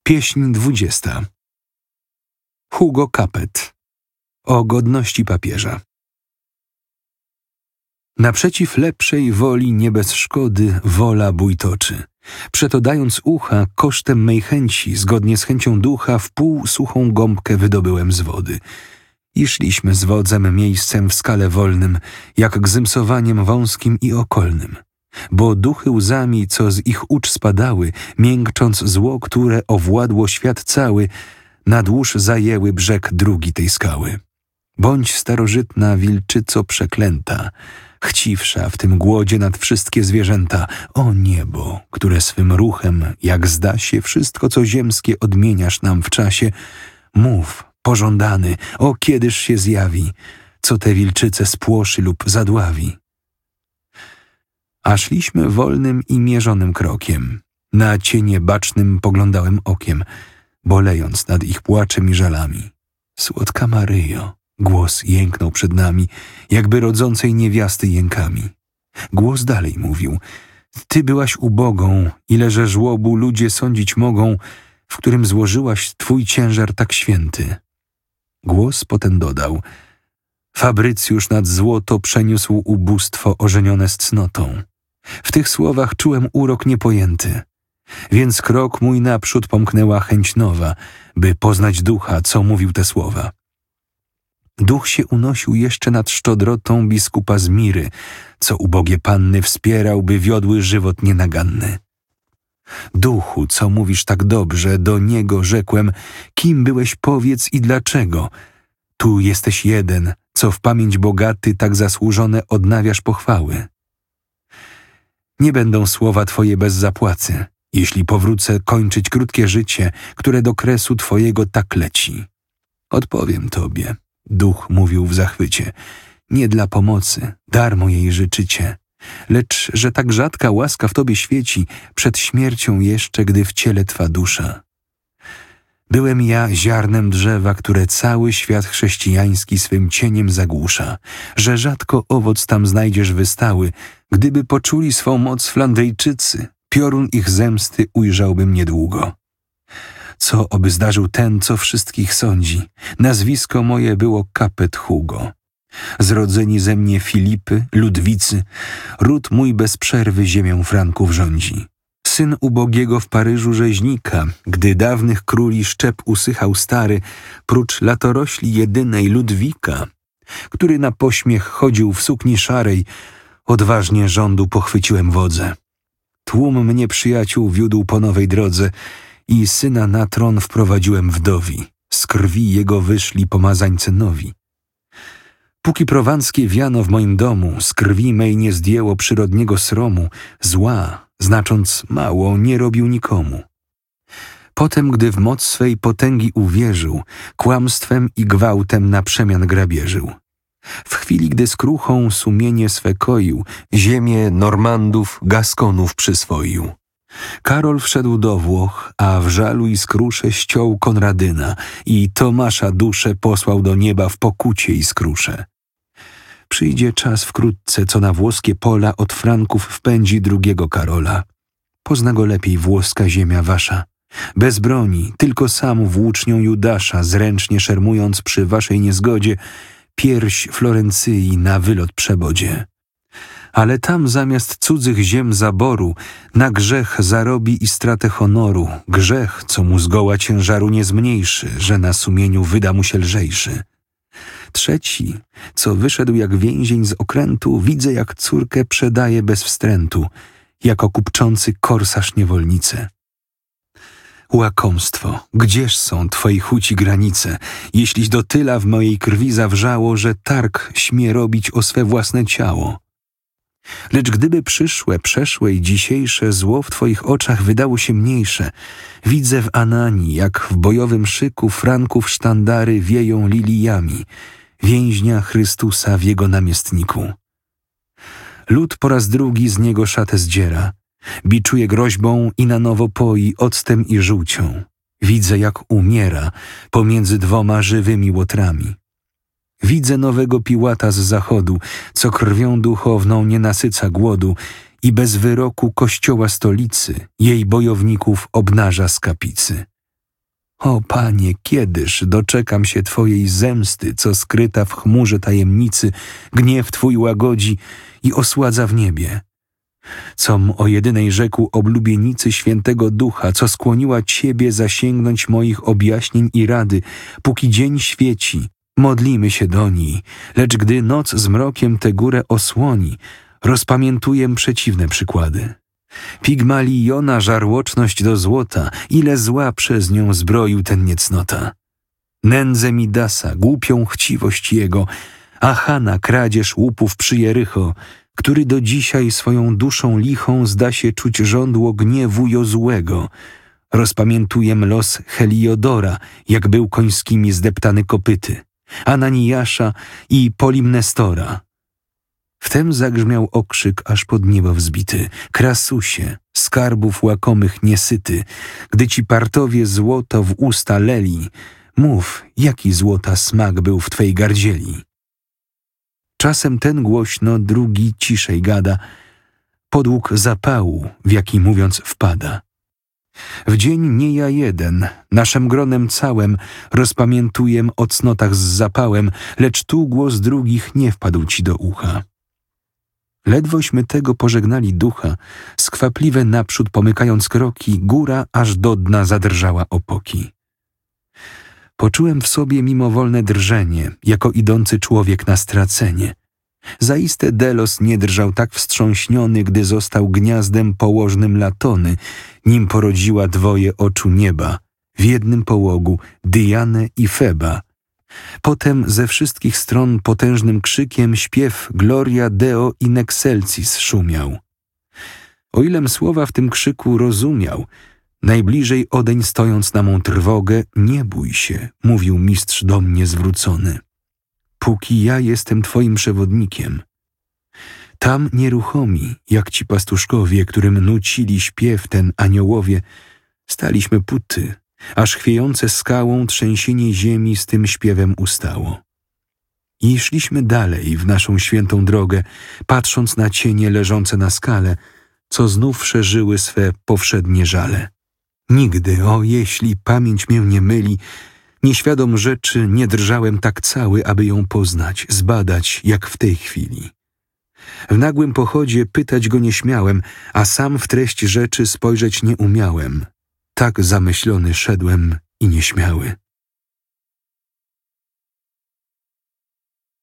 Pieśń 20. Hugo Capet. O godności papieża. Naprzeciw lepszej woli nie bez szkody wola bój toczy. Przeto dając ucha, kosztem mej chęci, zgodnie z chęcią ducha, wpół suchą gąbkę wydobyłem z wody. I szliśmy z wodzem miejscem w skale wolnym, jak gzymsowaniem wąskim i okolnym. Bo duchy łzami, co z ich ucz spadały, miękcząc zło, które owładło świat cały, na dłuż zajęły brzeg drugi tej skały. Bądź starożytna wilczyco przeklęta, chciwsza w tym głodzie nad wszystkie zwierzęta, o niebo, które swym ruchem, jak zda się, wszystko co ziemskie odmieniasz nam w czasie, mów, pożądany, o kiedyż się zjawi, co te wilczyce spłoszy lub zadławi. A szliśmy wolnym i mierzonym krokiem. Na cienie bacznym poglądałem okiem, bolejąc nad ich płaczem i żalami. Słodka Maryjo, głos jęknął przed nami, jakby rodzącej niewiasty jękami. Głos dalej mówił, ty byłaś ubogą, ileże żłobu ludzie sądzić mogą, w którym złożyłaś twój ciężar tak święty. Głos potem dodał, Fabrycjusz nad złoto przeniósł ubóstwo ożenione z cnotą. W tych słowach czułem urok niepojęty, więc krok mój naprzód pomknęła chęć nowa, by poznać ducha, co mówił te słowa. Duch się unosił jeszcze nad szczodrotą biskupa z Miry, co ubogie panny wspierał, by wiodły żywot nienaganny. Duchu, co mówisz tak dobrze, do niego rzekłem, kim byłeś powiedz i dlaczego? Tu jesteś jeden, co w pamięć bogaty tak zasłużone odnawiasz pochwały. Nie będą słowa twoje bez zapłacy, jeśli powrócę kończyć krótkie życie, które do kresu twojego tak leci. Odpowiem tobie, duch mówił w zachwycie, nie dla pomocy, darmo jej życzycie, lecz że tak rzadka łaska w tobie świeci, przed śmiercią jeszcze, gdy w ciele twa dusza. Byłem ja ziarnem drzewa, które cały świat chrześcijański swym cieniem zagłusza, że rzadko owoc tam znajdziesz wystały, gdyby poczuli swą moc Flandryjczycy, piorun ich zemsty ujrzałbym niedługo. Co oby zdarzył ten, co wszystkich sądzi, nazwisko moje było Capet Hugo. Zrodzeni ze mnie Filipy, Ludwicy, ród mój bez przerwy ziemię Franków rządzi. Syn ubogiego w Paryżu rzeźnika, gdy dawnych króli szczep usychał stary, prócz latorośli jedynej Ludwika, który na pośmiech chodził w sukni szarej, odważnie rządu pochwyciłem wodze. Tłum mnie przyjaciół wiódł po nowej drodze i syna na tron wprowadziłem wdowi. Z krwi jego wyszli pomazańcy nowi. Póki prowanskie wiano w moim domu, z krwi mej nie zdjęło przyrodniego sromu, zła, znacząc mało, nie robił nikomu. Potem, gdy w moc swej potęgi uwierzył, kłamstwem i gwałtem na przemian grabieżył. W chwili, gdy skruchą sumienie swe koił, ziemię Normandów, Gaskonów przyswoił. Karol wszedł do Włoch, a w żalu i skrusze ściął Konradyna i Tomasza duszę posłał do nieba w pokucie i skrusze. Przyjdzie czas wkrótce, co na włoskie pola od Franków wpędzi drugiego Karola. Pozna go lepiej włoska ziemia wasza. Bez broni, tylko sam włócznią Judasza, zręcznie szermując przy waszej niezgodzie, pierś Florencyi na wylot przebodzie. Ale tam zamiast cudzych ziem zaboru, na grzech zarobi i stratę honoru, grzech, co mu zgoła ciężaru nie zmniejszy, że na sumieniu wyda mu się lżejszy. Trzeci, co wyszedł jak więzień z okrętu, widzę jak córkę przedaje bez wstrętu, jako kupczący korsarz niewolnicę. Łakomstwo, gdzież są twojej chuci granice, jeśliś do tyla w mojej krwi zawrzało, że targ śmie robić o swe własne ciało. Lecz gdyby przeszłe i dzisiejsze zło w twoich oczach wydało się mniejsze, widzę w Ananii, jak w bojowym szyku Franków sztandary wieją liliami, więźnia Chrystusa w jego namiestniku. Lud po raz drugi z niego szatę zdziera, biczuje groźbą i na nowo poi octem i żółcią. Widzę, jak umiera pomiędzy dwoma żywymi łotrami. Widzę nowego Piłata z zachodu, co krwią duchowną nie nasyca głodu i bez wyroku kościoła stolicy jej bojowników obnaża z kapicy. O Panie, kiedyż doczekam się Twojej zemsty, co skryta w chmurze tajemnicy gniew Twój łagodzi i osładza w niebie? Com o jedynej rzekł oblubienicy Świętego Ducha, co skłoniła Ciebie zasięgnąć moich objaśnień i rady, póki dzień świeci, modlimy się do niej, lecz gdy noc z mrokiem tę górę osłoni, rozpamiętuję przeciwne przykłady. Pigmaliona żarłoczność do złota, ile zła przez nią zbroił ten niecnota. Nędzę Midasa, głupią chciwość jego, Achana kradzież łupów przy Jerycho, który do dzisiaj swoją duszą lichą zda się czuć żądło gniewu Jozułego. Rozpamiętujem los Heliodora, jak był końskimi zdeptany kopyty, Ananiasza i Polimnestora. Wtem zagrzmiał okrzyk aż pod niebo wzbity: Krasusie, skarbów łakomych niesyty, gdy ci partowie złoto w usta leli, mów, jaki złota smak był w twej gardzieli. Czasem ten głośno, drugi ciszej gada, podług zapału, w jaki mówiąc wpada. W dzień nie ja jeden, naszym gronem całym rozpamiętujem o cnotach z zapałem, lecz tu głos drugich nie wpadł ci do ucha. Ledwośmy tego pożegnali ducha, skwapliwe naprzód pomykając kroki, góra aż do dna zadrżała opoki. Poczułem w sobie mimowolne drżenie, jako idący człowiek na stracenie. Zaiste Delos nie drżał tak wstrząśniony, gdy został gniazdem położnym Latony, nim porodziła dwoje oczu nieba, w jednym połogu Dianę i Feba. Potem ze wszystkich stron potężnym krzykiem śpiew Gloria Deo in excelsis szumiał. O ilem słowa w tym krzyku rozumiał, najbliżej odeń stojąc na mą trwogę, nie bój się, mówił mistrz do mnie zwrócony. Póki ja jestem twoim przewodnikiem. Tam nieruchomi, jak ci pastuszkowie, którym nucili śpiew ten aniołowie, staliśmy puty, aż chwiejące skałą trzęsienie ziemi z tym śpiewem ustało. I szliśmy dalej w naszą świętą drogę, patrząc na cienie leżące na skale, co znów szerzyły swe powszednie żale. Nigdy, o jeśli pamięć mię nie myli, nieświadom rzeczy nie drżałem tak cały, aby ją poznać, zbadać, jak w tej chwili. W nagłym pochodzie pytać go nie śmiałem, a sam w treść rzeczy spojrzeć nie umiałem. Tak zamyślony szedłem i nieśmiały.